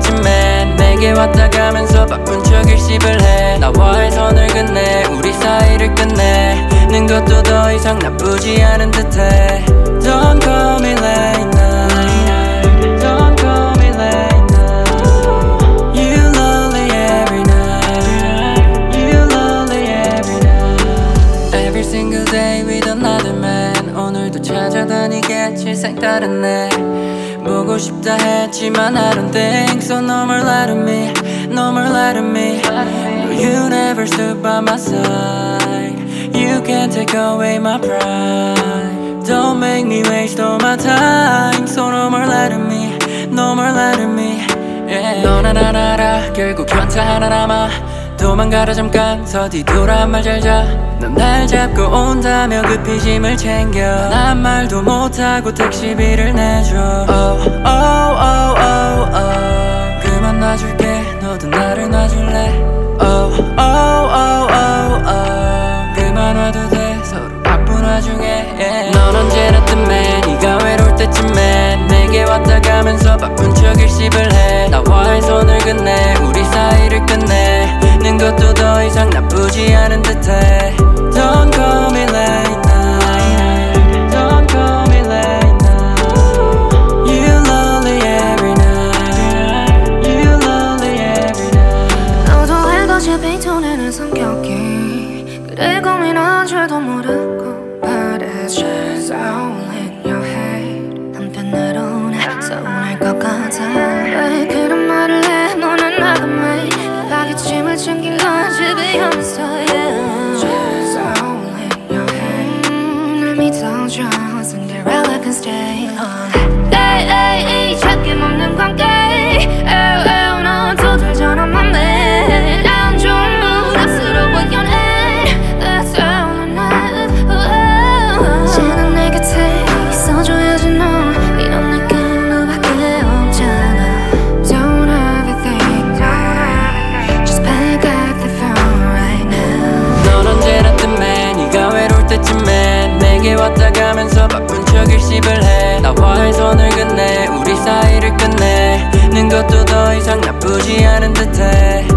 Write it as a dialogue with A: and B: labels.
A: 때쯤엔 내게 왔다 가면서 바쁜 척 일십을 해. 나와의 선을 끝내 우리 사이를 끝내는 것도 더 이상 나쁘지 않은 듯해. Don't call me late night, don't call me late night. You lonely every night, you lonely every night. Every single day with another man. 오늘도 찾아다니겠지 색다른 애. 보고 싶다 했지만 I don't think so. No more lie to me, no more lie to me. No, you never stood by my side. You can't take away my pride. Don't make me waste all my time. So no more lie to me, no more lie to me. Yeah. 너나 나나 알아 결국 현타 하나 남아. 도망가라 잠깐 더 뒤돌아 말 잘자. 넌 날 잡고 온다며 급히 짐을 챙겨. 난 말도 못하고 택시비를 내줘. Oh, oh, oh, oh, oh. 그만 놔줄게 너도 나를 놔줄래. Oh, oh, oh, oh, oh. 그만 와도 돼 서로 바쁜 와중에. Yeah. 넌 언제나 뜸해 네가 외로울 때쯤엔 내게 왔다 가면서 바쁜 척 일십을 해. 나와의 손을 끝내 우리 사이를 끝내는 것도 더 이상 나쁘지 않은 듯해. Don't call me late night, don't call me late night. You lonely every night, you lonely every night.
B: 너도 알것이 비토내는 성격이 그래 고민한 줄도 모르고. But it's just all in your head. 한편으로는 서운할 것 같아. 왜 그런 말을 해 너는 나가매. 급하게 짐을 챙긴 건지 비하면서 yeah. Just all in your head. 날 믿어줘 Cinderella can stay on. Hey, hey, hey, 찾김없는 관계. Oh, oh, 넌 두들잖아 맘에. 안 좋은 부담스러워 연애. That's all I know. 지는 내 곁에 있어줘야지 넌. 이런 느낌 너밖에 없잖아. Don't overthink that. Just pick up the phone right now.
A: 넌 언제나 뜸해 네가 외로울 때쯤엔 내게 왔다 가면서 바쁜 척 일십을 해. 나와의 손을 끝내 우리 사이를 끝내는 것도 더 이상 나쁘지 않은 듯해.